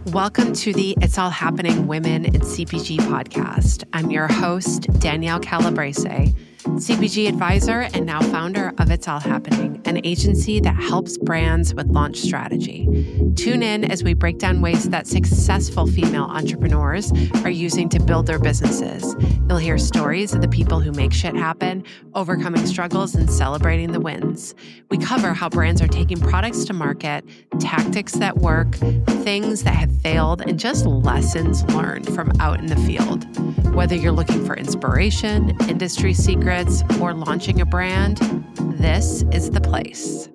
Welcome to the It's All Happening Women in CPG podcast. I'm your host, Danielle Calabrese, CPG advisor and now founder of It's All Happening, an agency that helps brands with launch strategy. Tune in as we break down ways that successful female entrepreneurs are using to build their businesses. You'll hear stories of the people who make shit happen, overcoming struggles, and celebrating the wins. We cover how brands are taking products to market, tactics that work, things that have failed, and just lessons learned from out in the field. Whether you're looking for inspiration, industry secrets, or launching a brand, this is the place.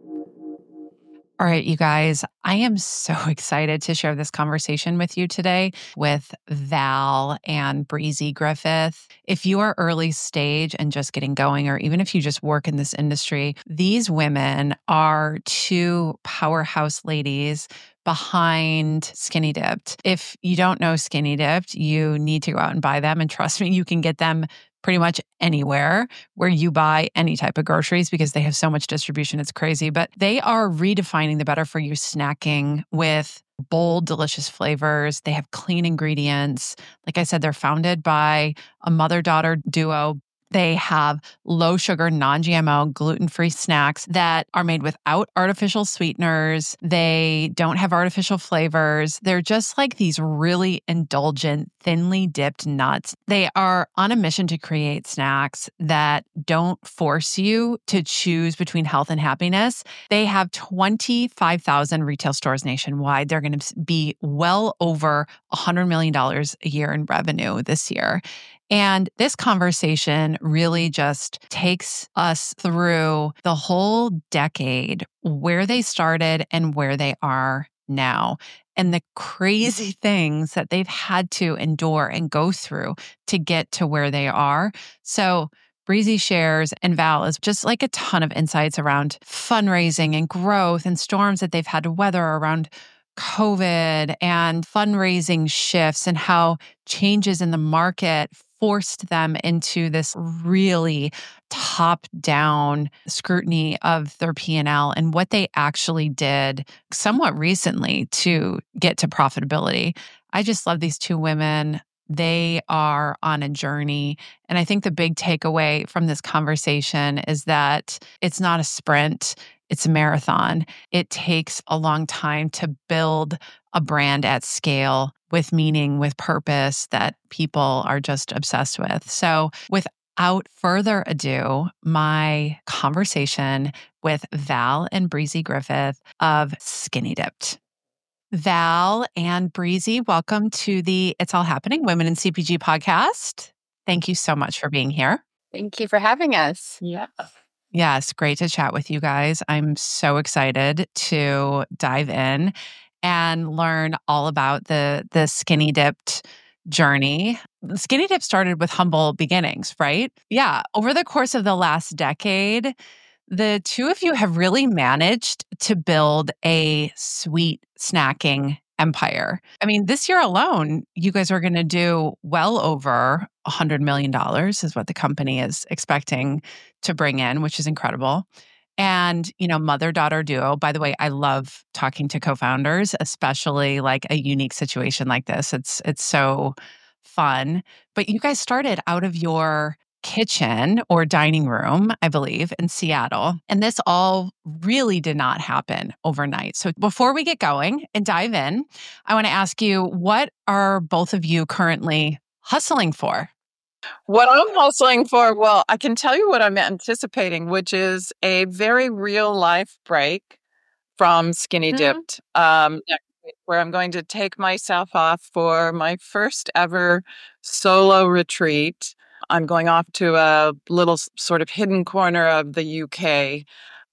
All right, you guys, I am so excited to share this conversation with you today with Val and Breezy Griffith. If you are early stage and just getting going, or even if you just work in this industry, these women are two powerhouse ladies behind Skinny Dipped. If you don't know Skinny Dipped, you need to go out and buy them. And trust me, you can get them pretty much anywhere where you buy any type of groceries because they have so much distribution. It's crazy. But they are redefining the better for you snacking with bold, delicious flavors. They have clean ingredients. Like I said, they're founded by a mother-daughter duo. They have low sugar, non-GMO, gluten-free snacks that are made without artificial sweeteners. They don't have artificial flavors. They're just like these really indulgent, thinly dipped nuts. They are on a mission to create snacks that don't force you to choose between health and happiness. They have 25,000 retail stores nationwide. They're going to be well over $100 million a year in revenue this year. And this conversation really just takes us through the whole decade, where they started and where they are now, and the crazy things that they've had to endure and go through to get to where they are. So Breezy shares and Val is just like a ton of insights around fundraising and growth and storms that they've had to weather around COVID and fundraising shifts and how changes in the market forced them into this really top-down scrutiny of their P&L and what they actually did somewhat recently to get to profitability. I just love these two women. They are on a journey. And I think the big takeaway from this conversation is that it's not a sprint. It's a marathon. It takes a long time to build a brand at scale with meaning, with purpose that people are just obsessed with. So without further ado, my conversation with Val and Breezy Griffith of Skinny Dipped. Val and Breezy, welcome to the It's All Happening Women in CPG podcast. Thank you so much for being here. Thank you for having us. Yeah. Yes, great to chat with you guys. I'm so excited to dive in and learn all about the Skinny Dipped journey. Skinny Dip started with humble beginnings, right? Yeah. Over the course of the last decade, the two of you have really managed to build a sweet snacking empire. I mean, this year alone, you guys are going to do well over $100 million is what the company is expecting to bring in, which is incredible. And, mother-daughter duo. By the way, I love talking to co-founders, especially like a unique situation like this. It's so fun. But you guys started out of your kitchen or dining room, I believe, in Seattle. And this all really did not happen overnight. So before we get going and dive in, I want to ask you, what are both of you currently hustling for? What I'm hustling for, well, I can tell you what I'm anticipating, which is a very real life break from Skinny Dipped next week, where I'm going to take myself off for my first ever solo retreat. I'm going off to a little sort of hidden corner of the UK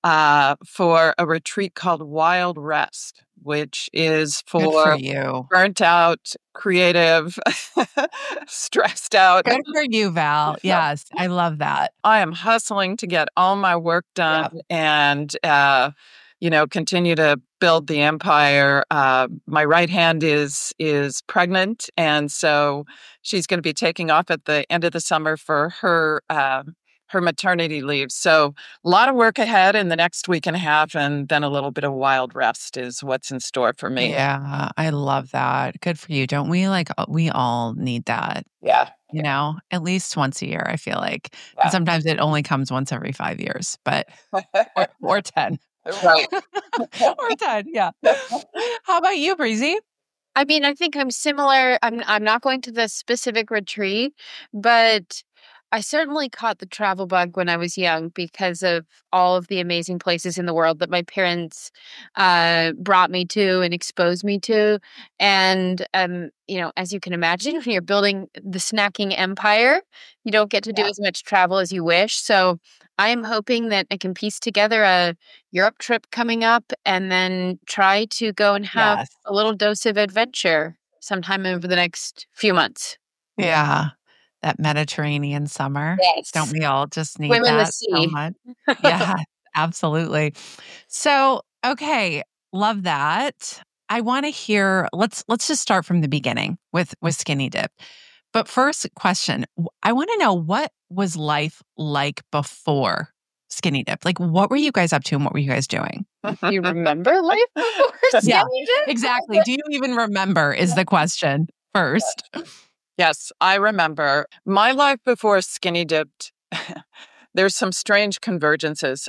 for a retreat called Wild Rest, which is for you. Burnt out, creative, stressed out. Good for you, Val. Yes, I love that. I am hustling to get all my work done and, continue to build the empire. My right hand is pregnant, and so she's going to be taking off at the end of the summer for her her maternity leave. So a lot of work ahead in the next week and a half, and then a little bit of wild rest is what's in store for me. Yeah, I love that. Good for you. Don't we we all need that, Yeah. at least once a year, I feel like. And Yeah. sometimes it only comes once every 5 years, but or 10. Right. Or 10, yeah. How about you, Breezy? I mean, I think I'm similar. I'm not going to the specific retreat, but I certainly caught the travel bug when I was young because of all of the amazing places in the world that my parents brought me to and exposed me to. And as you can imagine, when you're building the snacking empire, you don't get to do Yeah. as much travel as you wish. So I am hoping that I can piece together a Europe trip coming up and then try to go and have Yes. a little dose of adventure sometime over the next few months. Yeah. That Mediterranean summer. Don't Yes. we all just need Swim in the that so sea. much? Yeah, absolutely. So, okay, love that. I want to hear, let's just start from the beginning with Skinny Dip. But first question, I want to know, what was life like before Skinny Dip? Like, what were you guys up to and what were you guys doing? Do you remember life before Yeah, Skinny Dip? exactly. Do you even remember is the question first. Yes, I remember my life before Skinny Dipped. There's some strange convergences.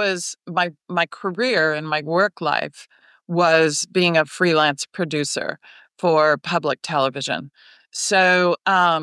My career and my work life was being a freelance producer for public television. So,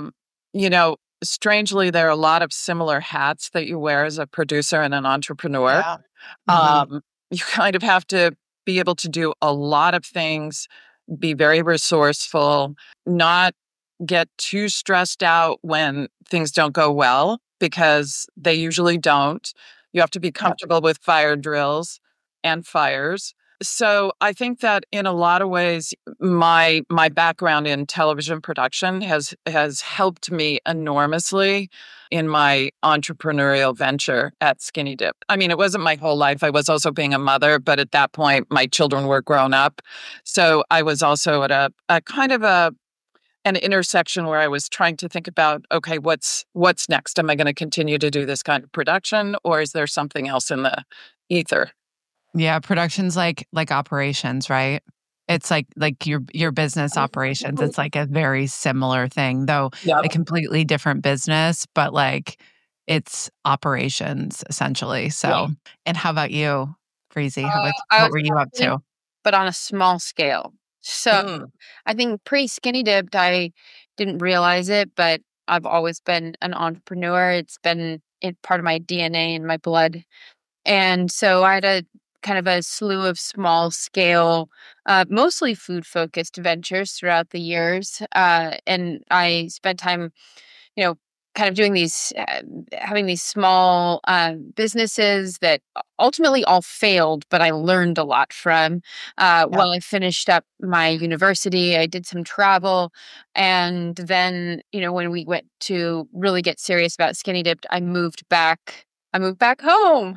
strangely, there are a lot of similar hats that you wear as a producer and an entrepreneur. Yeah. Mhm. You kind of have to be able to do a lot of things, be very resourceful, not get too stressed out when things don't go well, because they usually don't. You have to be Yep. comfortable with fire drills and fires. So I think that in a lot of ways, my background in television production has helped me enormously in my entrepreneurial venture at Skinny Dip. I mean, it wasn't my whole life. I was also being a mother, but at that point, my children were grown up. So I was also at a kind of an intersection where I was trying to think about, okay, what's next? Am I going to continue to do this kind of production, or is there something else in the ether? Yeah, production's like operations, right? It's like your business operations. It's like a very similar thing, though Yeah. a completely different business, but like it's operations essentially. So, Yeah. and how about you, Breezy? I What was were you up to? but on a small scale. So Mm. I think pre-Skinny Dipped, I didn't realize it, but I've always been an entrepreneur. It's been part of my DNA and my blood. And so I had a kind of a slew of small scale, mostly food focused ventures throughout the years. And I spent time, you know, kind of doing these, having these small businesses that ultimately all failed, but I learned a lot from. While I finished up my university, I did some travel. And then, when we went to really get serious about Skinny Dipped, I moved back home.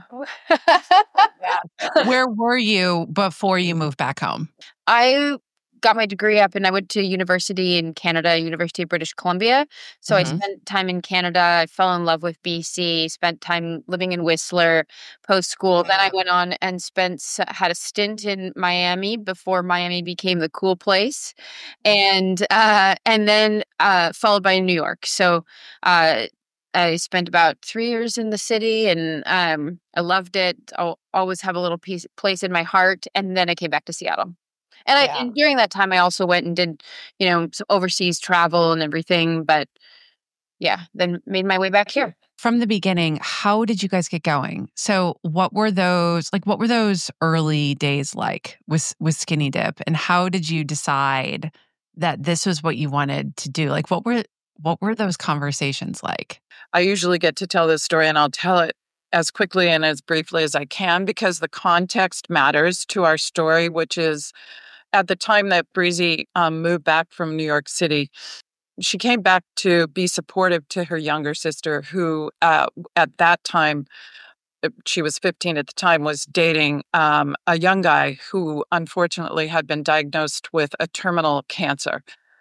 Where were you before you moved back home? I got my degree up and I went to university in Canada, University of British Columbia. So I Mhm. spent time in Canada. I fell in love with BC, spent time living in Whistler post school. Then I went on and had a stint in Miami before Miami became the cool place. And then followed by New York. So I spent about 3 years in the city and I loved it. I'll always have a little place in my heart. And then I came back to Seattle. And during that time, I also went and did, some overseas travel and everything. But yeah, then made my way back here. From the beginning, how did you guys get going? So what were those early days like with Skinny Dip, and how did you decide that this was what you wanted to do? Like what were those conversations like? I usually get to tell this story, and I'll tell it as quickly and as briefly as I can, because the context matters to our story, which is at the time that Breezy moved back from New York City. She came back to be supportive to her younger sister, who at that time, she was 15 at the time, was dating a young guy who unfortunately had been diagnosed with a terminal cancer.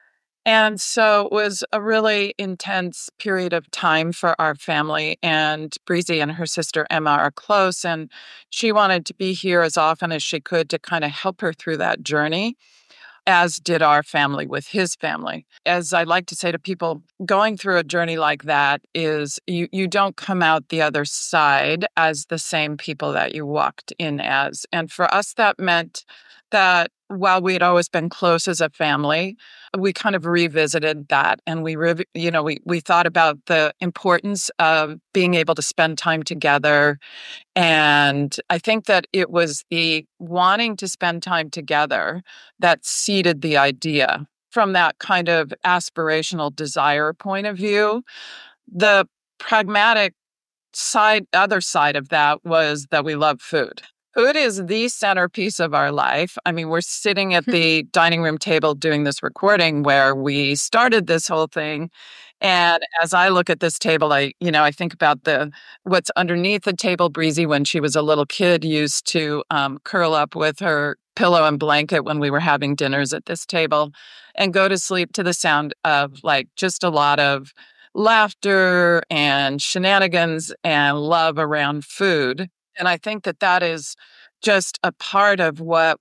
And so it was a really intense period of time for our family. And Breezy and her sister Emma are close, and she wanted to be here as often as she could to kind of help her through that journey, as did our family with his family. As I like to say to people, going through a journey like that is you don't come out the other side as the same people that you walked in as. And for us, that meant that while we had always been close as a family, we kind of revisited that, and we thought about the importance of being able to spend time together. And I think that it was the wanting to spend time together that seeded the idea. From that kind of aspirational desire point of view, the pragmatic other side of that was that we love food. Food is the centerpiece of our life. I mean, we're sitting at the dining room table doing this recording where we started this whole thing. And as I look at this table, I think about what's underneath the table. Breezy, when she was a little kid, used to curl up with her pillow and blanket when we were having dinners at this table and go to sleep to the sound of like just a lot of laughter and shenanigans and love around food. And I think that is just a part of what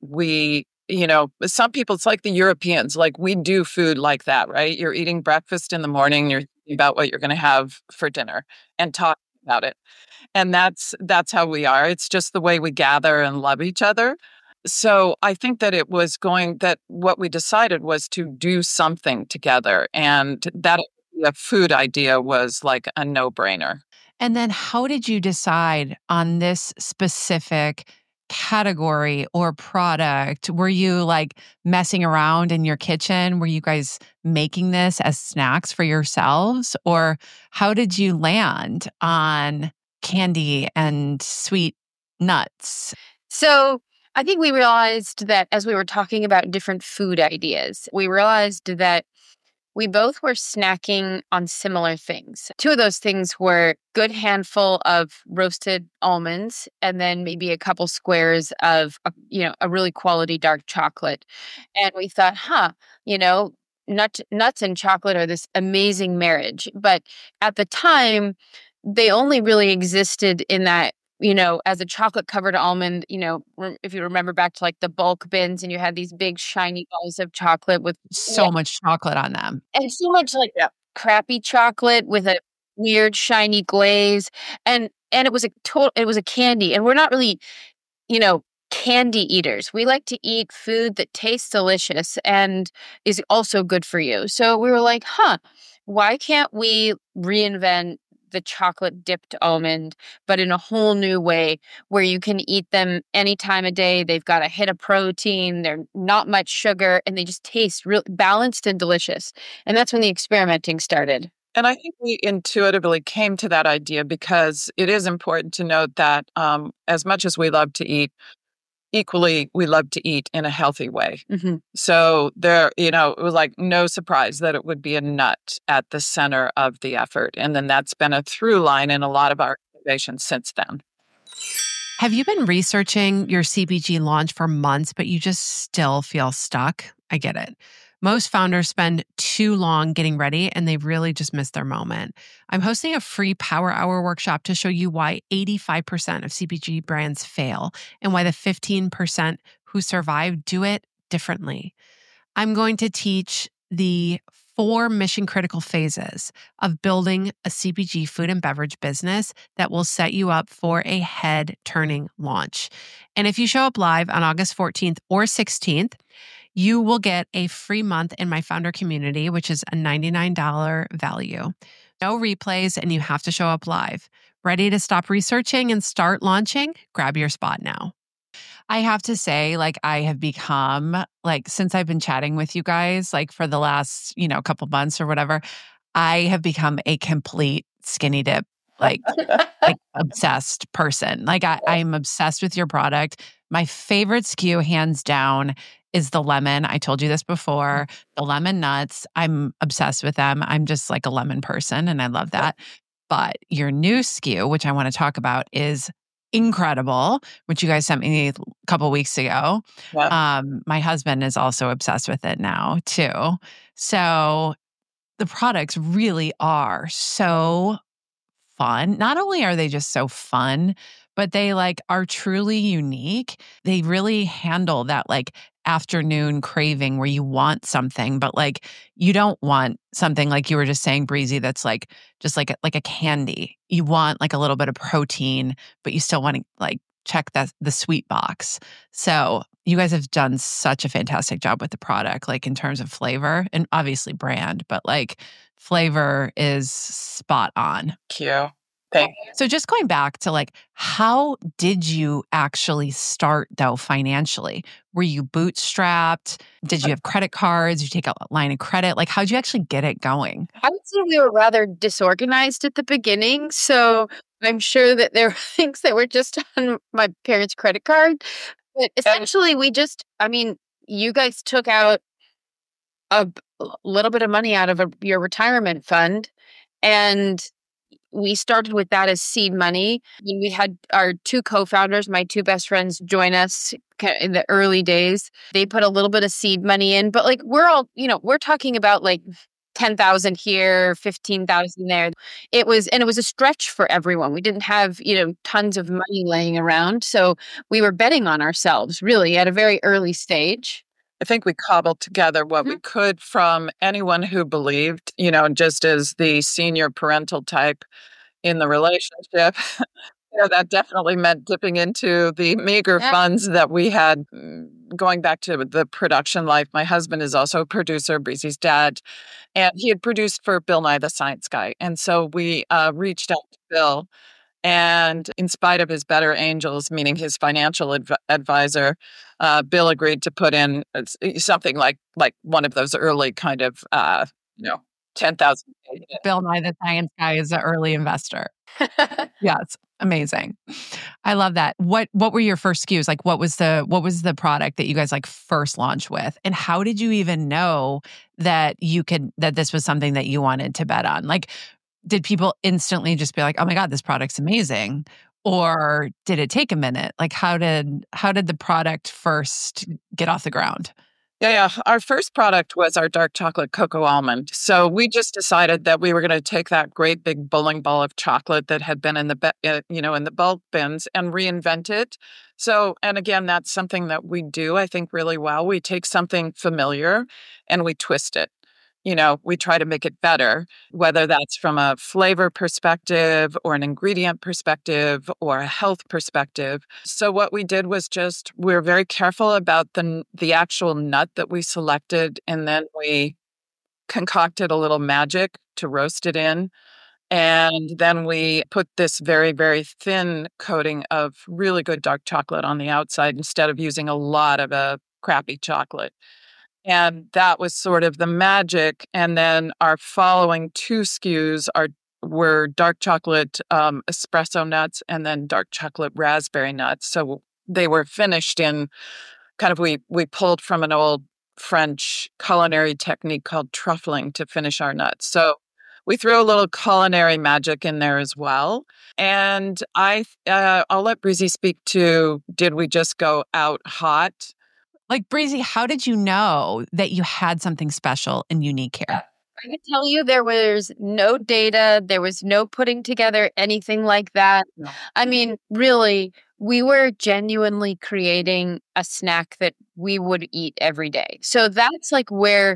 some people, it's like the Europeans, like we do food like that, right? You're eating breakfast in the morning, you're thinking about what you're going to have for dinner and talking about it. And that's how we are. It's just the way we gather and love each other. So I think that what we decided was to do something together. And that the food idea was like a no-brainer. And then how did you decide on this specific category or product? Were you like messing around in your kitchen? Were you guys making this as snacks for yourselves? Or how did you land on candy and sweet nuts? So I think we realized that as we were talking about different food ideas, we realized that we both were snacking on similar things. Two of those things were good handful of roasted almonds and then maybe a couple squares of, a really quality dark chocolate. And we thought, nuts and chocolate are this amazing marriage. But at the time, they only really existed in that, as a chocolate covered almond, if you remember back to like the bulk bins and you had these big shiny balls of chocolate with so much chocolate on them. And so much like crappy chocolate with a weird shiny glaze. And it was a candy. And we're not really, candy eaters. We like to eat food that tastes delicious and is also good for you. So we were like, why can't we reinvent the chocolate dipped almond, but in a whole new way where you can eat them any time of day. They've got a hit of protein. They're not much sugar and they just taste real balanced and delicious. And that's when the experimenting started. And I think we intuitively came to that idea because it is important to note that as much as we love to eat, equally, we love to eat in a healthy way. Mm-hmm. So it was like no surprise that it would be a nut at the center of the effort. And then that's been a through line in a lot of our innovations since then. Have you been researching your CPG launch for months, but you just still feel stuck? I get it. Most founders spend too long getting ready and they really just miss their moment. I'm hosting a free Power Hour workshop to show you why 85% of CPG brands fail and why the 15% who survive do it differently. I'm going to teach the 4 mission-critical phases of building a CPG food and beverage business that will set you up for a head-turning launch. And if you show up live on August 14th or 16th, you will get a free month in my founder community, which is a $99 value. No replays, and you have to show up live. Ready to stop researching and start launching? Grab your spot now. I have to say, I have become, since I've been chatting with you guys, for the last, couple months or whatever, I have become a complete skinny dip, obsessed person. I'm obsessed with your product. My favorite SKU, hands down, is the lemon. I told you this before. The lemon nuts, I'm obsessed with them. I'm just like a lemon person and I love that. But your new SKU, which I want to talk about, is incredible, which you guys sent me a couple weeks ago. Yeah. My husband is also obsessed with it now too. So the products really are so fun. Not only are they just so fun, but they like are truly unique. They really handle that like afternoon craving where you want something, but like you don't want something like you were just saying, Breezy, that's like just like a candy. You want like a little bit of protein, but you still want to like check the sweet box. So you guys have done such a fantastic job with the product, like in terms of flavor and obviously brand, but like flavor is spot on. Thank you. So just going back to like, how did you actually start though financially? Were you bootstrapped? Did you have credit cards? Did you take out a line of credit? Like, how'd you actually get it going? I would say we were rather disorganized at the beginning. So I'm sure that there were things that were just on my parents' credit card. But essentially, you guys took out a little bit of money out of your retirement fund, and we started with that as seed money. We had our two co-founders, my two best friends, join us in the early days. They put a little bit of seed money in, but like we're talking about like 10,000 here, 15,000 there. It was a stretch for everyone. We didn't have, tons of money laying around. So we were betting on ourselves really at a very early stage. I think we cobbled together what we could from anyone who believed, just as the senior parental type in the relationship. That definitely meant dipping into the meager funds that we had. Going back to the production life, my husband is also a producer, Breezy's dad, and he had produced for Bill Nye the Science Guy. And so we reached out to Bill. And in spite of his better angels, meaning his financial advisor, Bill agreed to put in something like one of those early kind of, 10,000. Bill Nye the Science Guy is an early investor. Yes, amazing. I love that. What were your first SKUs? Like, what was the product that you guys like first launched with, and how did you even know that that this was something that you wanted to bet on? Like, did people instantly just be like, "Oh my God, this product's amazing," or did it take a minute? Like, how did the product first get off the ground? Yeah. Our first product was our dark chocolate cocoa almond. So we just decided that we were going to take that great big bowling ball of chocolate that had been in the bulk bins and reinvent it. So, and again, that's something that we do, I think, really well. We take something familiar and we twist it. We try to make it better, whether that's from a flavor perspective or an ingredient perspective or a health perspective. So what we did was we were very careful about the actual nut that we selected, and then we concocted a little magic to roast it in. And then we put this very, very thin coating of really good dark chocolate on the outside instead of using a lot of a crappy chocolate. And that was sort of the magic. And then our following two SKUs were dark chocolate espresso nuts and then dark chocolate raspberry nuts. So they were finished in kind of, we pulled from an old French culinary technique called truffling to finish our nuts. So we threw a little culinary magic in there as well. And I'll let Breezy speak to, did we just go out hot? Like, Breezy, how did you know that you had something special and unique here? I can tell you there was no data. There was no putting together anything like that. No. I mean, really, we were genuinely creating a snack that we would eat every day. So that's like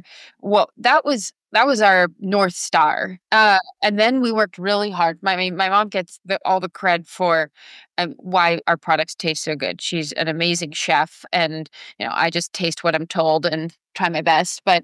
that was our North Star. And then we worked really hard. My mom gets all the cred for why our products taste so good. She's an amazing chef, and I just taste what I'm told and try my best. But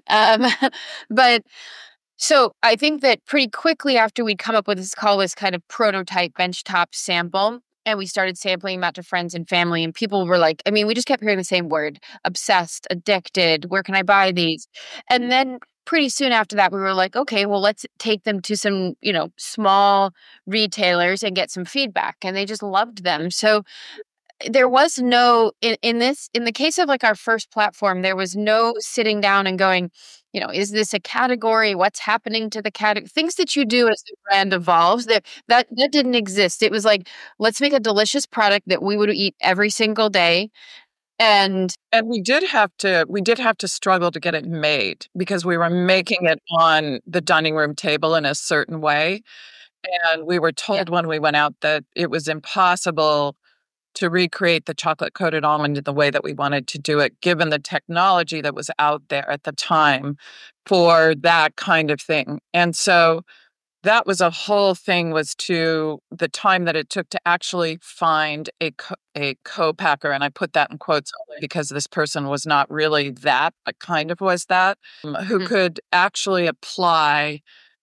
so I think that pretty quickly after we'd come up with this kind of prototype benchtop sample, and we started sampling them out to friends and family, and people were like, we just kept hearing the same word: obsessed, addicted. Where can I buy these? And then pretty soon after that, we were like, okay, well, let's take them to some, small retailers and get some feedback. And they just loved them. So there was no in the case of like our first platform, there was no sitting down and going, is this a category? What's happening to the category? Things that you do as the brand evolves. That didn't exist. It was like, let's make a delicious product that we would eat every single day. And we did have to struggle to get it made because we were making it on the dining room table in a certain way. And we were told when we went out that it was impossible to recreate the chocolate coated almond in the way that we wanted to do it, given the technology that was out there at the time for that kind of thing. And so that was a whole thing, was to the time that it took to actually find a co-packer. And I put that in quotes only because this person was not really that, but kind of was that, who could actually apply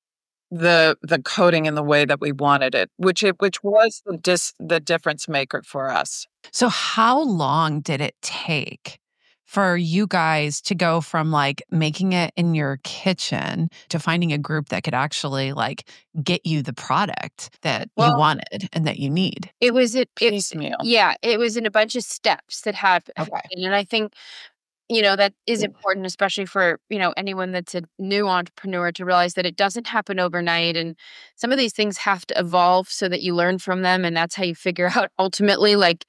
the coating in the way that we wanted it, which was the difference maker for us. So how long did it take for you guys to go from like making it in your kitchen to finding a group that could actually like get you the product that you wanted and that you need? It was piecemeal. Yeah, it was in a bunch of steps that happened. Okay. And I think that is important, especially for, anyone that's a new entrepreneur, to realize that it doesn't happen overnight. And some of these things have to evolve so that you learn from them. And that's how you figure out ultimately, like,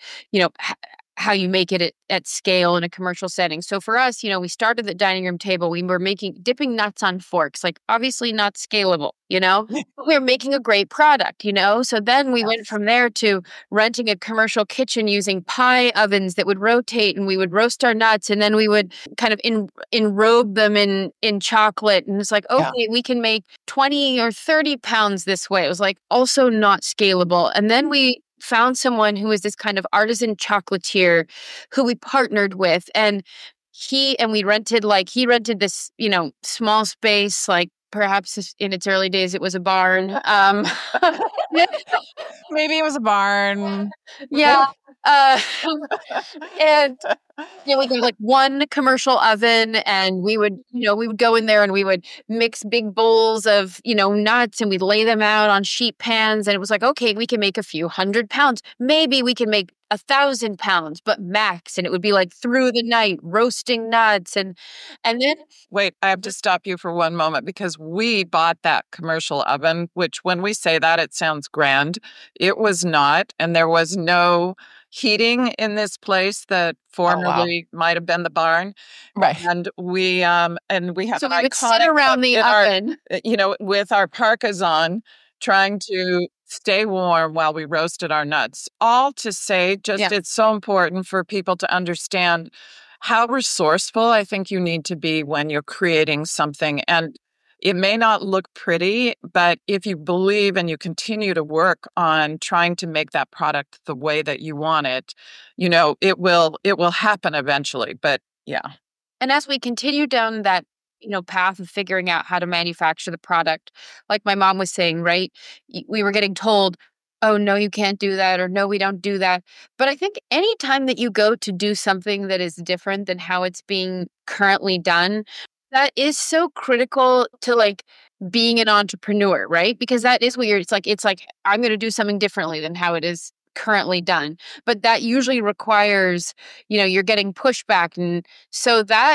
how you make it at scale in a commercial setting. So for us, we started the dining room table. We were dipping nuts on forks, like obviously not scalable, but we were making a great product, So then we went from there to renting a commercial kitchen using pie ovens that would rotate, and we would roast our nuts, and then we would kind of enrobe them in chocolate. And it's like, okay, we can make 20 or 30 pounds this way. It was like also not scalable. And then we found someone who was this kind of artisan chocolatier who we partnered with, and he rented this, small space, like perhaps in its early days, it was a barn. Maybe it was a barn. Yeah. And we got like one commercial oven, and we would go in there and we would mix big bowls of, nuts, and we'd lay them out on sheet pans. And it was like, okay, we can make a few 100 pounds. Maybe we can make 1,000 pounds, but max. And it would be like through the night roasting nuts. And then wait, I have to stop you for one moment, because we bought that commercial oven, which when we say that, it sounds grand. It was not. And there was no heating in this place that formerly might have been the barn. Right. And we have so we would sit around the oven, with our parkas on, trying to stay warm while we roasted our nuts. All to say, it's so important for people to understand how resourceful I think you need to be when you're creating something. And it may not look pretty, but if you believe and you continue to work on trying to make that product the way that you want it, it will happen eventually. But yeah. And as we continue down that path of figuring out how to manufacture the product, like my mom was saying, right? We were getting told, oh, no, you can't do that, or no, we don't do that. But I think anytime that you go to do something that is different than how it's being currently done, that is so critical to like being an entrepreneur, right? Because that is weird. It's like I'm going to do something differently than how it is currently done. But that usually requires, you're getting pushback. And so that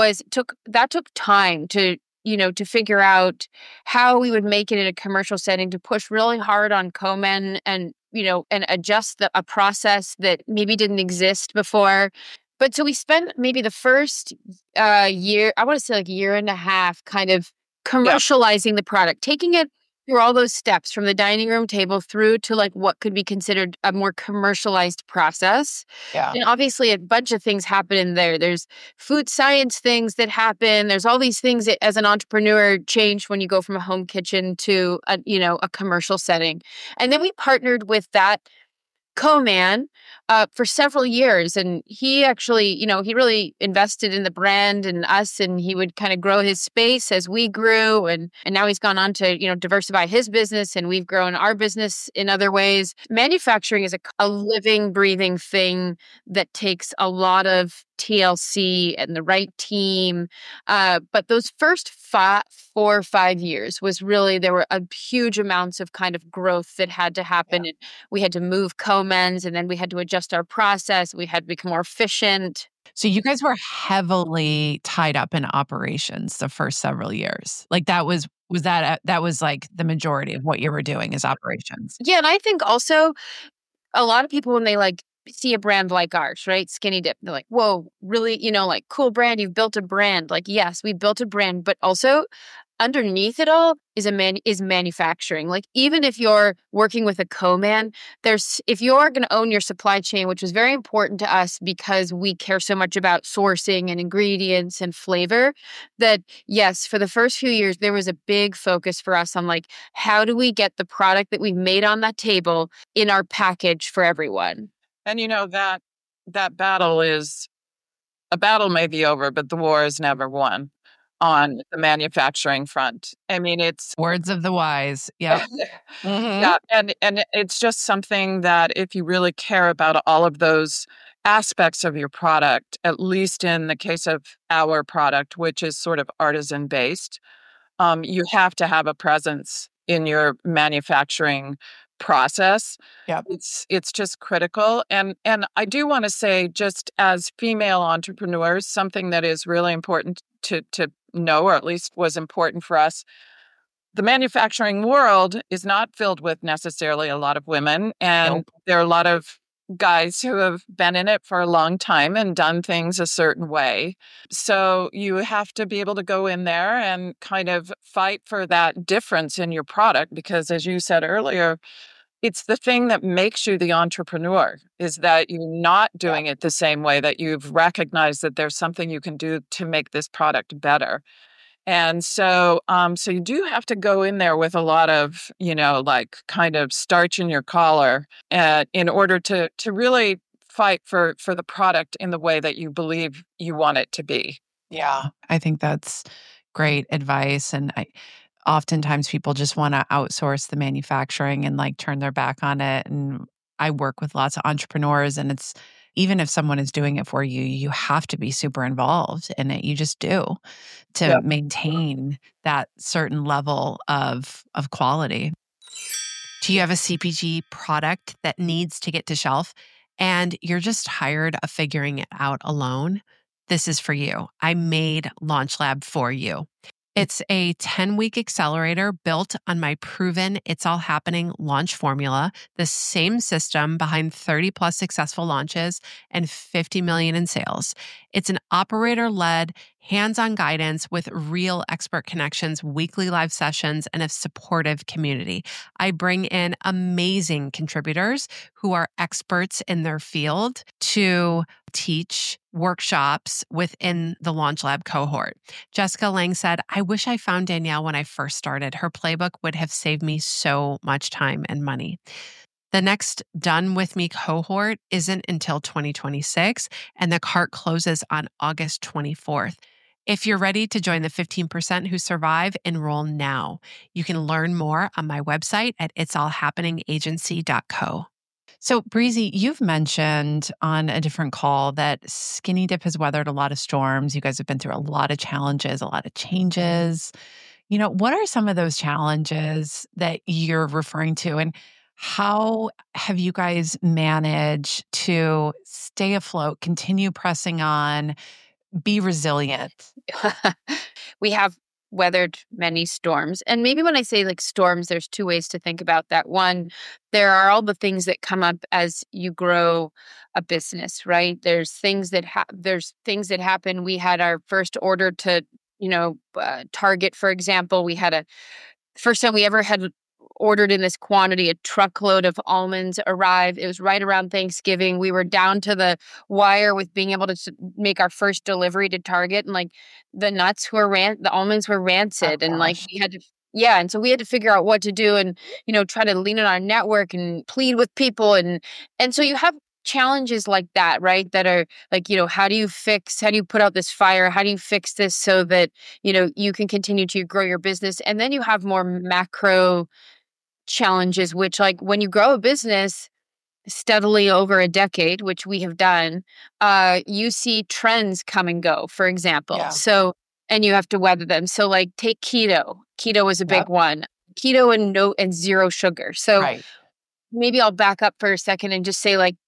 took time to figure out how we would make it in a commercial setting, to push really hard on co-men and adjust a process that maybe didn't exist before. But so we spent maybe the first year, I want to say like year and a half, kind of commercializing the product, taking it through all those steps from the dining room table through to like what could be considered a more commercialized process. Yeah. And obviously a bunch of things happen in there. There's food science things that happen. There's all these things that as an entrepreneur change when you go from a home kitchen to a commercial setting. And then we partnered with that co-man for several years. And he actually, he really invested in the brand and us, and he would kind of grow his space as we grew. And now he's gone on to, diversify his business, and we've grown our business in other ways. Manufacturing is a living, breathing thing that takes a lot of TLC and the right team. But those first 4 or 5 years was really, there were a huge amounts of kind of growth that had to happen. And we had to move co-mens, and then we had to adjust adjust our process. We had to become more efficient. So you guys were heavily tied up in operations the first several years. Like that that was like the majority of what you were doing is operations. Yeah. And I think also a lot of people, when they like see a brand like ours, right? Skinny Dip, they're like, whoa, really, like cool brand. You've built a brand. Like, yes, we built a brand, but also underneath it all is manufacturing. Like, even if you're working with a co-man, if you're going to own your supply chain, which was very important to us because we care so much about sourcing and ingredients and flavor, that yes, for the first few years, there was a big focus for us on like, how do we get the product that we've made on that table in our package for everyone? And that battle is a battle may be over, but the war is never won on the manufacturing front. I mean, it's words of the wise. Yeah. Yeah. And it's just something that if you really care about all of those aspects of your product, at least in the case of our product, which is sort of artisan based, you have to have a presence in your manufacturing process. Yeah. It's just critical. And I do want to say, just as female entrepreneurs, something that is really important to know, or at least was important for us. The manufacturing world is not filled with necessarily a lot of women, and Nope. there are a lot of guys who have been in it for a long time and done things a certain way. So you have to be able to go in there and kind of fight for that difference in your product, because as you said earlier, it's the thing that makes you the entrepreneur, is that you're not doing it the same way, that you've recognized that there's something you can do to make this product better. And so, so you do have to go in there with a lot of, like kind of starch in your collar, in order to really fight for the product in the way that you believe you want it to be. Yeah, I think that's great advice. And oftentimes people just want to outsource the manufacturing and like turn their back on it. And I work with lots of entrepreneurs, and it's even if someone is doing it for you, you have to be super involved in it. You just do to maintain that certain level of quality. Do you have a CPG product that needs to get to shelf and you're just tired of figuring it out alone? This is for you. I made LaunchLab for you. It's a 10-week accelerator built on my proven It's All Happening launch formula, the same system behind 30 plus successful launches and 50 million in sales. It's an operator-led, hands-on guidance with real expert connections, weekly live sessions, and a supportive community. I bring in amazing contributors who are experts in their field to teach workshops within the LaunchLab cohort. Jessica Lang said, I wish I found Danielle when I first started. Her playbook would have saved me so much time and money. The next Done With Me cohort isn't until 2026, and the cart closes on August 24th. If you're ready to join the 15% who survive, enroll now. You can learn more on my website at itsallhappeningagency.co. So, Breezy, you've mentioned on a different call that Skinny Dip has weathered a lot of storms. You guys have been through a lot of challenges, a lot of changes. What are some of those challenges that you're referring to, and how have you guys managed to stay afloat, continue pressing on, be resilient? We have weathered many storms. And maybe when I say like storms, there's two ways to think about that. One, there are all the things that come up as you grow a business, right? There's things that happen. We had our first order to, Target, for example. We had first time we ever had ordered in this quantity, a truckload of almonds arrived. It was right around Thanksgiving. We were down to the wire with being able to make our first delivery to Target, and like the the almonds were rancid, and like we had to, and so we had to figure out what to do, and try to lean on our network and plead with people, and so you have challenges like that, right? That are like, how do you put out this fire? How do you fix this so that, you can continue to grow your business? And then you have more macro challenges, which like when you grow a business steadily over a decade, which we have done, you see trends come and go, for example. Yeah. So, and you have to weather them. So like take keto. Keto was a big one. Keto and zero sugar. So maybe I'll back up for a second and just say like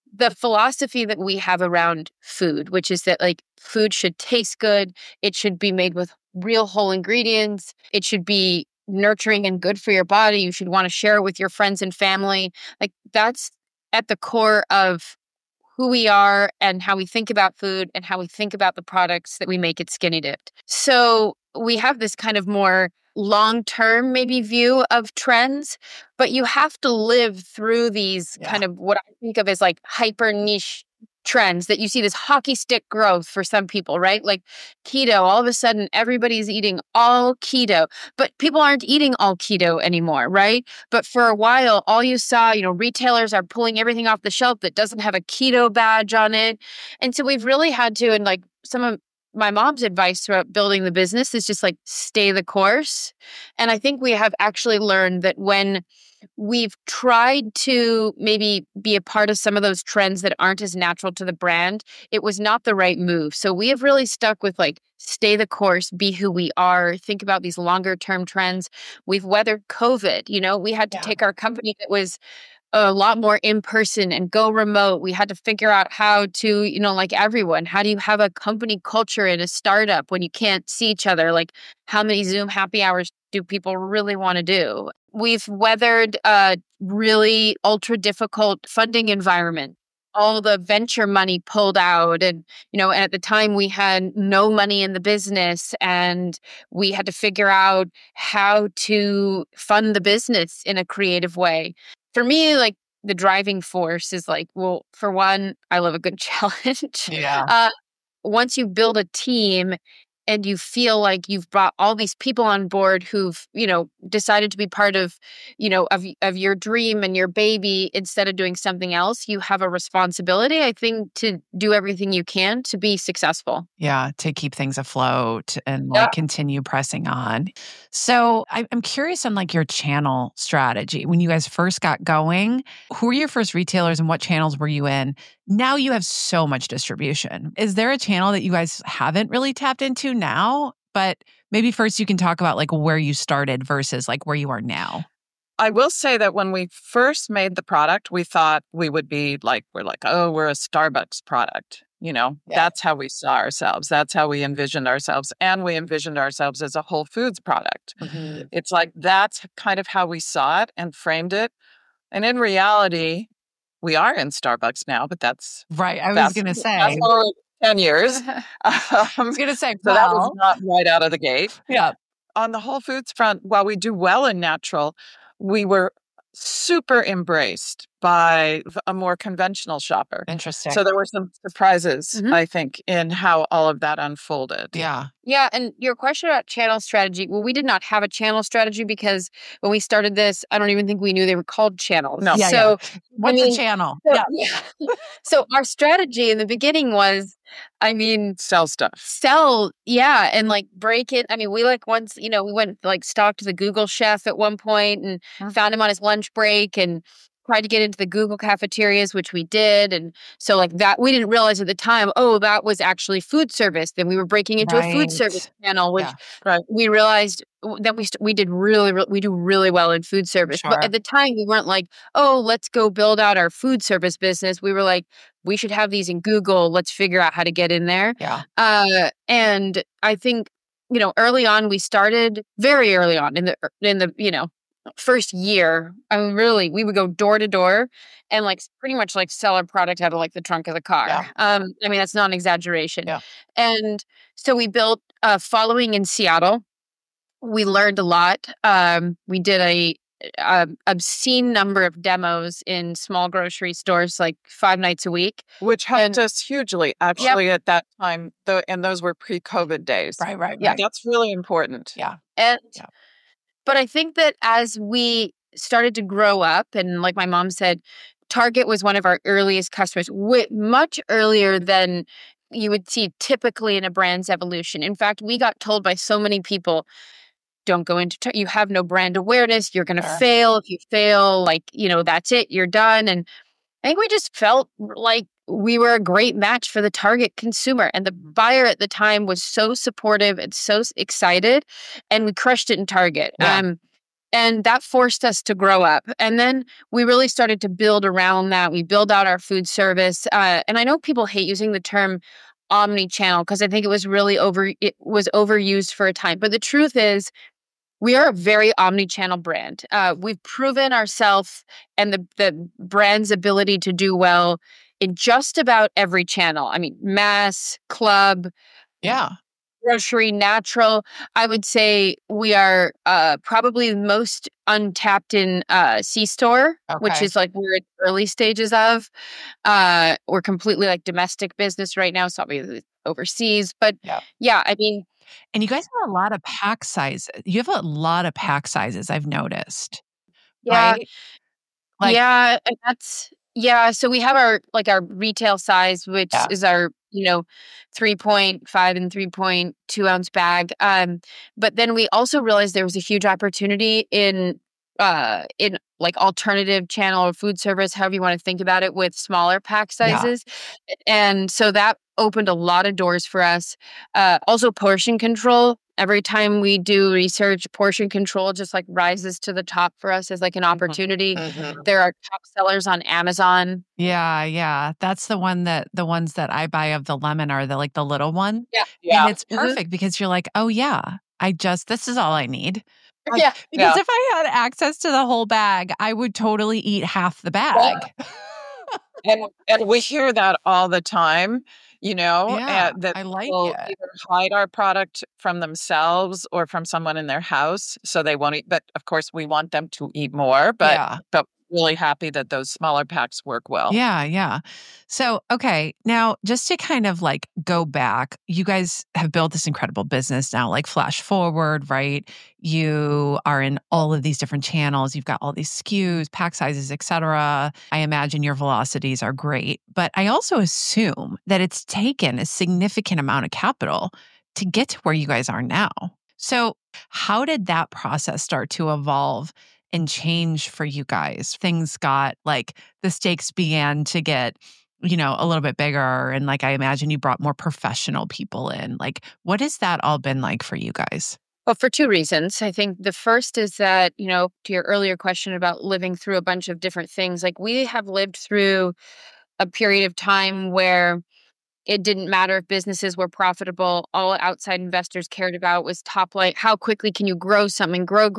the philosophy that we have around food, which is that like food should taste good. It should be made with real whole ingredients. It should be nurturing and good for your body. You should want to share it with your friends and family. Like that's at the core of who we are and how we think about food and how we think about the products that we make at Skinny Dipped. So we have this kind of more long-term maybe view of trends, but you have to live through these kind of what I think of as like hyper niche trends that you see this hockey stick growth for some people, right? Like keto, all of a sudden everybody's eating all keto, but people aren't eating all keto anymore, right? But for a while, all you saw, retailers are pulling everything off the shelf that doesn't have a keto badge on it. And so we've really had to, and like some of my mom's advice throughout building the business is just like stay the course. And I think we have actually learned that when we've tried to maybe be a part of some of those trends that aren't as natural to the brand, it was not the right move. So we have really stuck with like, stay the course, be who we are, think about these longer term trends. We've weathered COVID, we had to take our company that was a lot more in person and go remote. We had to figure out how to, like everyone, how do you have a company culture in a startup when you can't see each other? Like how many Zoom happy hours do people really want to do? We've weathered a really ultra difficult funding environment. All the venture money pulled out and at the time we had no money in the business and we had to figure out how to fund the business in a creative way. For me, like the driving force is like, well, for one, I love a good challenge. Yeah. Once you build a team and you feel like you've brought all these people on board who've, decided to be part of, of your dream and your baby instead of doing something else, you have a responsibility, I think, to do everything you can to be successful. Yeah, to keep things afloat and like continue pressing on. So I'm curious on like your channel strategy. When you guys first got going, who were your first retailers and what channels were you in? Now you have so much distribution. Is there a channel that you guys haven't really tapped into now? But maybe first you can talk about like where you started versus like where you are now. I will say that when we first made the product, we thought we would be like, we're a Starbucks product. That's how we saw ourselves. That's how we envisioned ourselves. And we envisioned ourselves as a Whole Foods product. Mm-hmm. It's like, that's kind of how we saw it and framed it. And in reality, we are in Starbucks now, but that's right. I was going to say that's only 10 years. I was going to say, so that was not right out of the gate. Yeah. On the Whole Foods front, while we do well in natural, we were super embraced by a more conventional shopper. Interesting. So there were some surprises, I think, in how all of that unfolded. Yeah. Yeah. And your question about channel strategy, well, we did not have a channel strategy because when we started this, I don't even think we knew they were called channels. No. So what's a channel? So our strategy in the beginning was, sell stuff. And like break it. We like once, we went like stalked the Google chef at one point and found him on his lunch break and tried to get into the Google cafeterias, which we did. And so like that, we didn't realize at the time, that was actually food service. Then we were breaking into a food service channel, which we realized that we do really well in food service. Sure. But at the time we weren't like, let's go build out our food service business. We were like, we should have these in Google. Let's figure out how to get in there. Yeah. And I think, early on, we started very early on in the first year. We would go door to door and like pretty much like sell our product out of like the trunk of the car. Yeah. That's not an exaggeration. Yeah. And so we built a following in Seattle. We learned a lot. We did a obscene number of demos in small grocery stores, like 5 nights a week, which helped us hugely. Actually, at that time, and those were pre-COVID days. Right. Yeah, that's really important. Yeah, but I think that as we started to grow up, and like my mom said, Target was one of our earliest customers, much earlier than you would see typically in a brand's evolution. In fact, we got told by so many people, don't go into you have no brand awareness, you're going to fail. If you fail, that's it, you're done. And I think we just felt like we were a great match for the Target consumer. And the buyer at the time was so supportive and so excited. And we crushed it in Target. Yeah. And that forced us to grow up. And then we really started to build around that. We build out our food service. And I know people hate using the term omni-channel because I think it was overused for a time. But the truth is, we are a very omni-channel brand. We've proven ourselves and the brand's ability to do well in just about every channel. I mean, mass, club, Yeah. grocery, natural. I would say we are probably the most untapped in C-store, which Okay. is like we're at early stages of. We're completely like domestic business right now, so obviously overseas. But Yeah. yeah, I mean, And you guys have a lot of pack sizes. You have a lot of pack sizes, I've noticed, yeah, right? Like, yeah, and so we have our retail size, which Yeah. is our, 3.5 and 3.2 ounce bag. But then we also realized there was a huge opportunity in like alternative channel or food service, however you want to think about it, with smaller pack Yeah. sizes. And so that opened a lot of doors for us. Also portion control. Every time we do research, portion control just like rises to the top for us as like an opportunity. Mhm. There are top sellers on Amazon. yeah. That's the ones that I buy of the lemon are the little one. Yeah. Yeah. And it's perfect because you're like, oh yeah, this is all I need. Like, Yeah. because Yeah. if I had access to the whole bag, I would totally eat half the bag. And we hear that all the time, Yeah, that I like people it. either hide our product from themselves or from someone in their house, so they won't eat. But of course, we want them to eat more. Yeah. But really happy that those smaller packs work well. Yeah. So, okay, now just to kind of like go back, you guys have built this incredible business now, like flash forward, right? You are in all of these different channels. You've got all these SKUs, pack sizes, etc. I imagine your velocities are great, but I also assume that it's taken a significant amount of capital to get to where you guys are now. So, how did that process start to evolve and change for you guys? Things got like the stakes began to get, a little bit bigger. And like, I imagine you brought more professional people in. Like, what has that all been like for you guys? Well, for two reasons. I think the first is that, to your earlier question about living through a bunch of different things, like we have lived through a period of time where it didn't matter if businesses were profitable. All outside investors cared about was top line. How quickly can you grow something? Grow.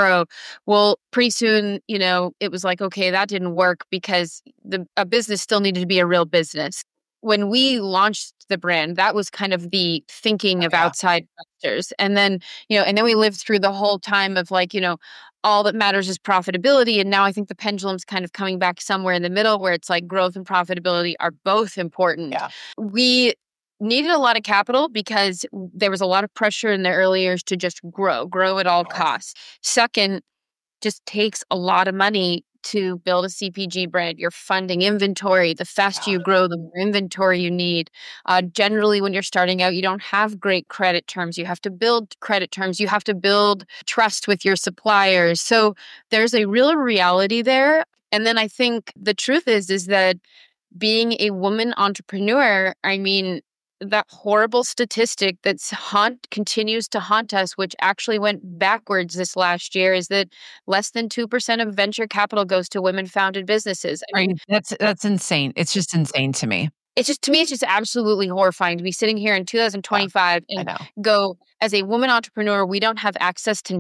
Well, pretty soon, it was like, okay, that didn't work because a business still needed to be a real business. When we launched the brand, that was kind of the thinking of outside investors. And then, we lived through the whole time of like, all that matters is profitability. And now I think the pendulum's kind of coming back somewhere in the middle where it's like growth and profitability are both important. Yeah. We needed a lot of capital because there was a lot of pressure in the early years to just grow at all costs. Second, just takes a lot of money to build a CPG brand. You're funding inventory. The faster you grow, the more inventory you need. Generally, when you're starting out, you don't have great credit terms. You have to build credit terms. You have to build trust with your suppliers. So there's a real reality there. And then I think the truth is that being a woman entrepreneur, I mean, that horrible statistic that's continues to haunt us, which actually went backwards this last year, is that less than 2% of venture capital goes to women-founded businesses. I mean, That's insane. It's just insane to me. to me, it's just absolutely horrifying to be sitting here in 2025 and go, as a woman entrepreneur, we don't have access to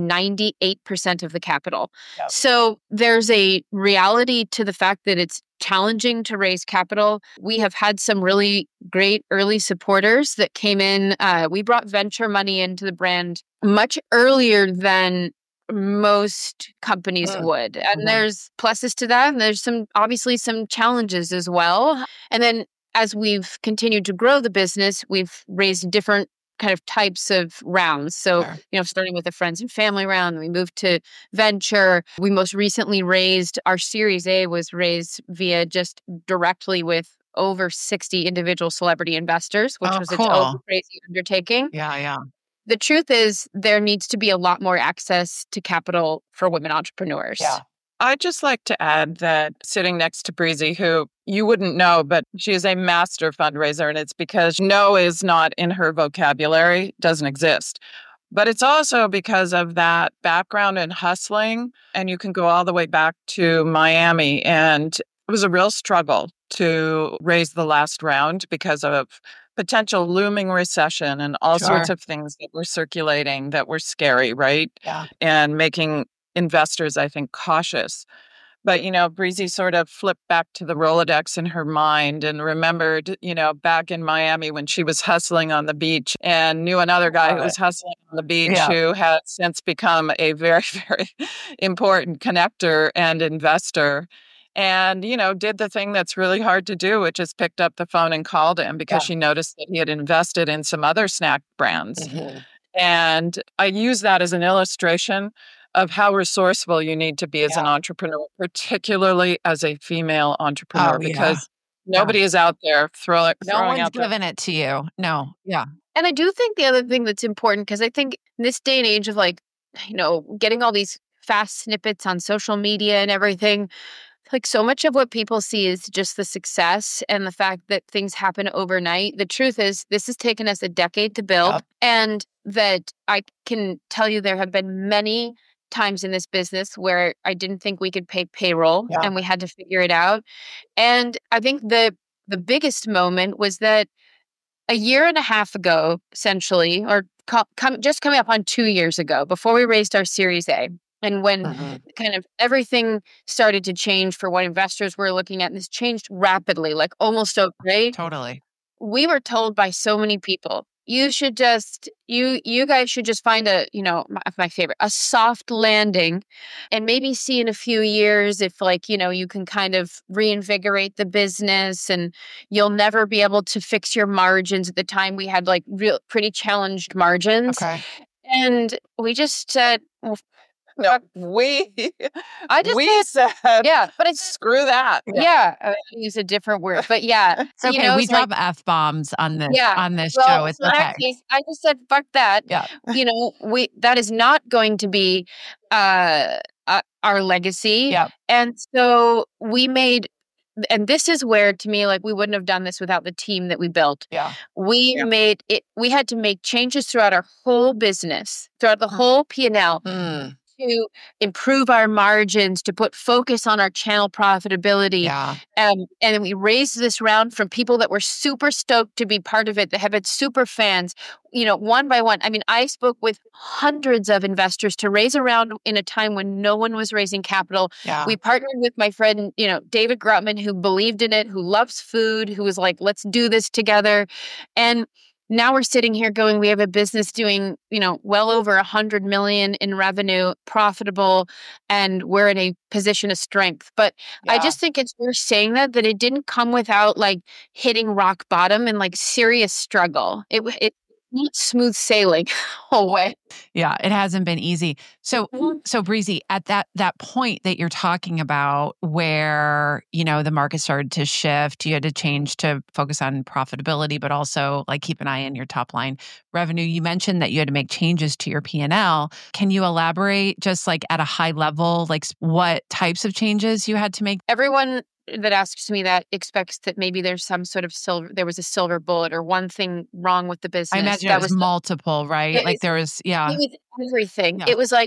98% of the capital. Yep. So there's a reality to the fact that it's challenging to raise capital. We have had some really great early supporters that came in. We brought venture money into the brand much earlier than most companies would. And there's pluses to that. And there's obviously some challenges as well. And then as we've continued to grow the business, we've raised different kind of types of rounds. So, starting with a friends and family round, we moved to venture. We most recently raised our Series A was raised via just directly with over 60 individual celebrity investors, which was its own crazy undertaking. Yeah. The truth is there needs to be a lot more access to capital for women entrepreneurs. Yeah. I'd just like to add that sitting next to Breezy, who you wouldn't know, but she is a master fundraiser, and it's because no is not in her vocabulary, doesn't exist. But it's also because of that background in hustling. And you can go all the way back to Miami. And it was a real struggle to raise the last round because of potential looming recession and all sorts of things that were circulating that were scary, right? Yeah. And making investors, I think, cautious. But, Breezy sort of flipped back to the Rolodex in her mind and remembered, back in Miami when she was hustling on the beach and knew another guy who was hustling on the beach who had since become a very, very important connector and investor. And, did the thing that's really hard to do, which is picked up the phone and called him because she noticed that he had invested in some other snack brands. Mm-hmm. And I use that as an illustration of how resourceful you need to be as an entrepreneur, particularly as a female entrepreneur, because nobody is out there throwing one's giving it to you. No. Yeah. And I do think the other thing that's important, because I think in this day and age of getting all these fast snippets on social media and everything, like so much of what people see is just the success and the fact that things happen overnight. The truth is this has taken us a decade to build, and that I can tell you there have been many times in this business where I didn't think we could pay payroll and we had to figure it out. And I think the biggest moment was that a year and a half ago, essentially, or just coming up on 2 years ago, before we raised our Series A, and when kind of everything started to change for what investors were looking at, and this changed rapidly, like almost overnight. Totally. We were told by so many people, you should just, you guys should just find my favorite, a soft landing, and maybe see in a few years if you can kind of reinvigorate the business, and you'll never be able to fix your margins. At the time we had pretty challenged margins. Okay. And we just said, well, no, said, but it's screw that. Yeah, I use a different word, but yeah, it's okay. We drop F-bombs on this show. It's okay. I just said, fuck that. Yeah, that is not going to be our legacy. Yeah, and so we made. And this is where, to me, we wouldn't have done this without the team that we built. Yeah. We made it. We had to make changes throughout our whole business, throughout the whole P&L. To improve our margins, to put focus on our channel profitability. Yeah. And we raised this round from people that were super stoked to be part of it, that have been super fans, one by one. I mean, I spoke with hundreds of investors to raise a round in a time when no one was raising capital. Yeah. We partnered with my friend, David Grutman, who believed in it, who loves food, who was like, let's do this together. And now we're sitting here going, we have a business doing, well over 100 million in revenue, profitable, and we're in a position of strength. But I just think it's worth saying that it didn't come without hitting rock bottom and serious struggle. It not smooth sailing whole way. Yeah, it hasn't been easy. So Breezy, at that point that you're talking about where, the market started to shift, you had to change to focus on profitability, but also keep an eye on your top line revenue. You mentioned that you had to make changes to your P&L. Can you elaborate just at a high level, what types of changes you had to make? Everyone that asks me that expects that maybe there's some sort of there was a silver bullet or one thing wrong with the business. I imagine it was multiple, right? There was, It was everything. Yeah. It was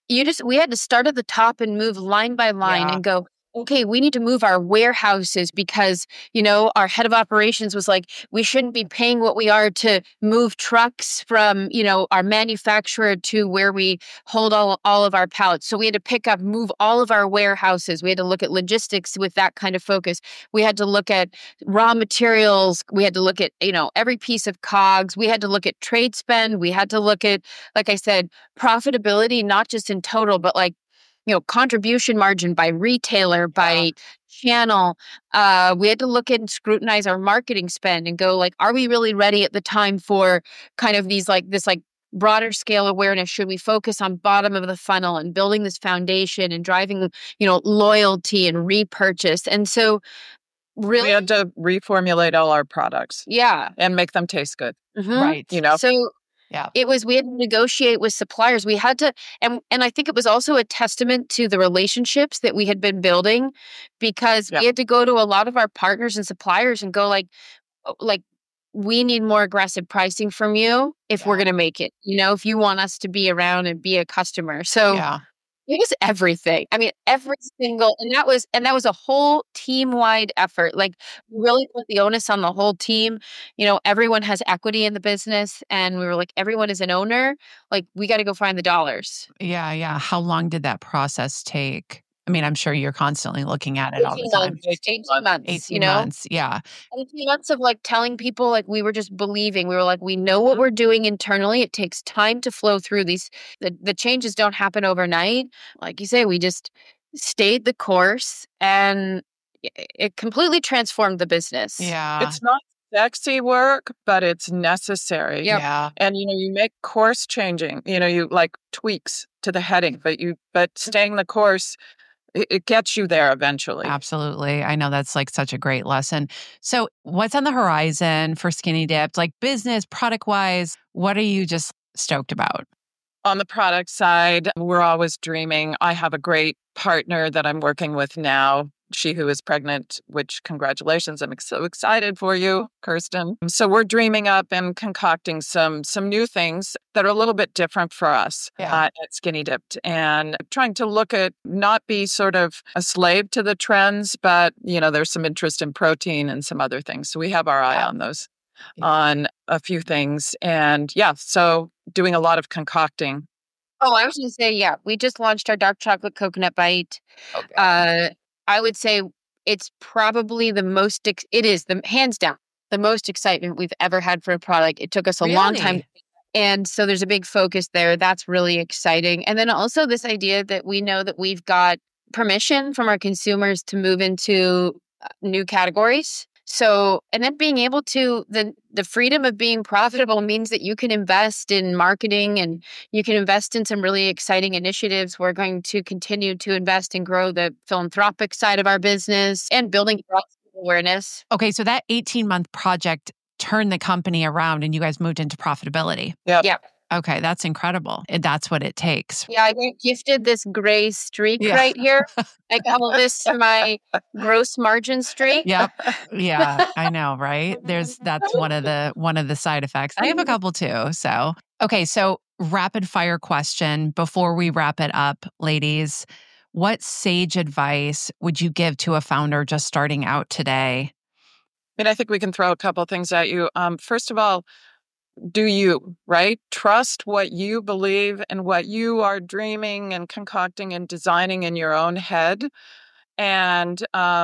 we had to start at the top and move line by line and go, okay, we need to move our warehouses because, our head of operations was like, we shouldn't be paying what we are to move trucks from, our manufacturer to where we hold all of our pallets. So we had to move all of our warehouses. We had to look at logistics with that kind of focus. We had to look at raw materials. We had to look at, every piece of COGS. We had to look at trade spend. We had to look at, like I said, profitability, not just in total, but contribution margin by retailer, by channel. We had to look at and scrutinize our marketing spend and go are we really ready at the time for kind of these this broader scale awareness? Should we focus on bottom of the funnel and building this foundation and driving, loyalty and repurchase? And so really, we had to reformulate all our products. Yeah. And make them taste good. Mm-hmm. Right. So we had to negotiate with suppliers. We had to, and I think it was also a testament to the relationships that we had been building, because we had to go to a lot of our partners and suppliers and go we need more aggressive pricing from you if we're going to make it, if you want us to be around and be a customer. So Yeah. it was everything. I mean, every single, and that was a whole team-wide effort. Like, we really put the onus on the whole team. Everyone has equity in the business, and we were like, everyone is an owner. Like, we got to go find the dollars. Yeah. Yeah. How long did that process take? I mean, I'm sure you're constantly looking at it all the time. 18 months, 18 months. Yeah. 18 months of like telling people, like, we were just believing. We were like, we know what we're doing internally. It takes time to flow through these. The changes don't happen overnight. Like you say, we just stayed the course, and it completely transformed the business. Yeah. It's not sexy work, but it's necessary. Yep. Yeah. And you make course changing, you like tweaks to the heading, but staying the course, it gets you there eventually. Absolutely. I know that's like such a great lesson. So what's on the horizon for Skinny Dipped? Like business, product wise, what are you just stoked about? On the product side, we're always dreaming. I have a great partner that I'm working with now. She who is pregnant, which congratulations. I'm so excited for you, Kirsten. So we're dreaming up and concocting some new things that are a little bit different for us at Skinny Dipped, and trying to look at not be sort of a slave to the trends, but there's some interest in protein and some other things. So we have our eye on those, on a few things. And so doing a lot of concocting. Oh, I was going to say, we just launched our dark chocolate coconut bite. Okay. I would say it's probably hands down, the most excitement we've ever had for a product. It took us a long time. And so there's a big focus there. That's really exciting. And then also this idea that we know that we've got permission from our consumers to move into new categories. So, and then being able to, the freedom of being profitable means that you can invest in marketing and you can invest in some really exciting initiatives. We're going to continue to invest and grow the philanthropic side of our business and building awareness. Okay. So that 18-month project turned the company around and you guys moved into profitability. Yep. Okay. That's incredible. That's what it takes. Yeah. I got gifted this gray streak right here. I call this my gross margin streak. Yep. Yeah, I know, right? That's one of the side effects. I have a couple too. So, okay. So rapid fire question before we wrap it up, ladies, what sage advice would you give to a founder just starting out today? I think we can throw a couple things at you. First of all, do you, right? Trust what you believe and what you are dreaming and concocting and designing in your own head. And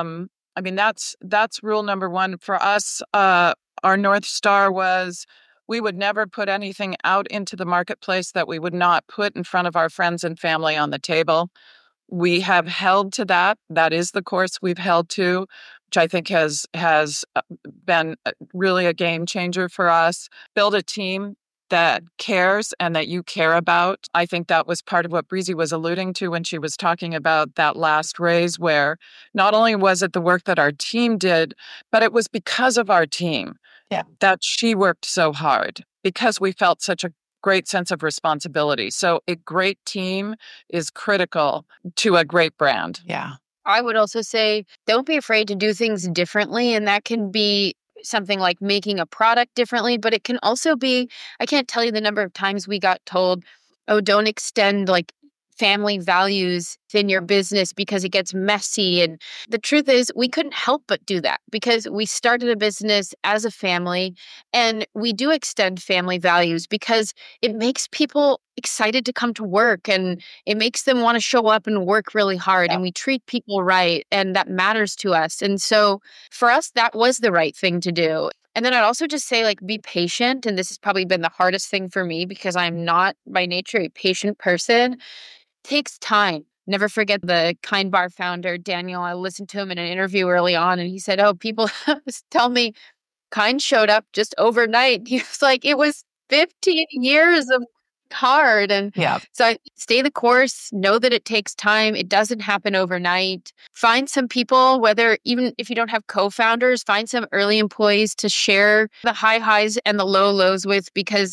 that's rule number one for us. Our North Star was we would never put anything out into the marketplace that we would not put in front of our friends and family on the table. We have held to that. That is the course we've held to, which I think has been really a game changer for us. Build a team that cares and that you care about. I think that was part of what Breezy was alluding to when she was talking about that last raise, where not only was it the work that our team did, but it was because of our team that she worked so hard, because we felt such a great sense of responsibility. So a great team is critical to a great brand. Yeah. I would also say, don't be afraid to do things differently. And that can be something like making a product differently, but it can also be, I can't tell you the number of times we got told, oh, don't extend like family values in your business because it gets messy. And the truth is, we couldn't help but do that because we started a business as a family, and we do extend family values because it makes people excited to come to work and it makes them want to show up and work really hard, and we treat people right, and that matters to us. And so for us, that was the right thing to do. And then I'd also just say, like, be patient. And this has probably been the hardest thing for me because I'm not by nature a patient person. Takes time. Never forget the Kind Bar founder, Daniel. I listened to him in an interview early on, and he said, oh, people tell me Kind showed up just overnight. He was like, it was 15 years of hard. And so I stay the course, know that it takes time. It doesn't happen overnight. Find some people, whether even if you don't have co-founders, find some early employees to share the high highs and the low lows with, because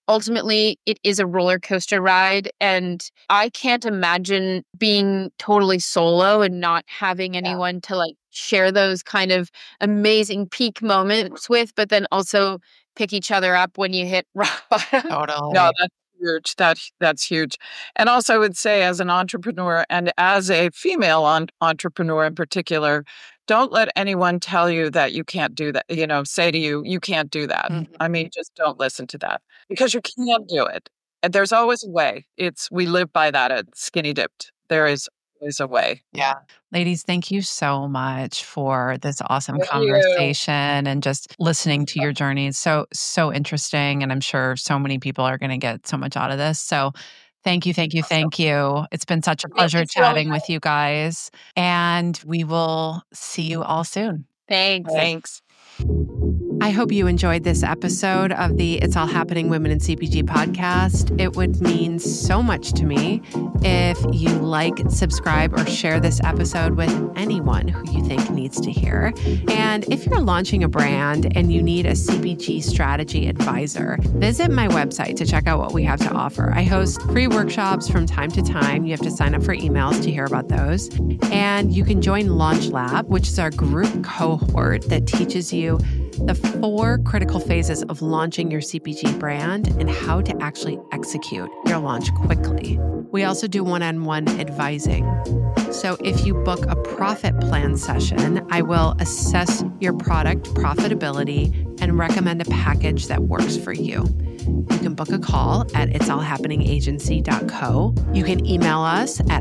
ultimately it is a roller coaster ride. And I can't imagine being totally solo and not having anyone to like share those kind of amazing peak moments with, but then also pick each other up when you hit rock bottom. Totally. No, that's huge. That's huge. And also I would say, as an entrepreneur and as a female entrepreneur in particular, don't let anyone tell you that you can't do that, say to you, you can't do that. Mhm. I mean, just don't listen to that, because you can do it. And there's always a way. We live by that at Skinny Dipped. There is always a way. Yeah. Ladies, thank you so much for this awesome Thank you. conversation and just listening to your journey. It's so interesting. And I'm sure so many people are going to get so much out of this. So thank you. It's been such a pleasure chatting with you guys. And we will see you all soon. Thanks. I hope you enjoyed this episode of the It's All Happening Women in CPG podcast. It would mean so much to me if you like, subscribe, or share this episode with anyone who you think needs to hear. And if you're launching a brand and you need a CPG strategy advisor, visit my website to check out what we have to offer. I host free workshops from time to time. You have to sign up for emails to hear about those. And you can join Launch Lab, which is our group cohort that teaches you the 4 critical phases of launching your CPG brand and how to actually execute your launch quickly. We also do one-on-one advising. So if you book a profit plan session, I will assess your product profitability and recommend a package that works for you. You can book a call at itsallhappeningagency.co. You can email us at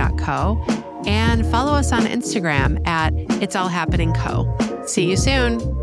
hi@itsallhappeningagency.co and follow us on Instagram at itsallhappeningco. See you soon.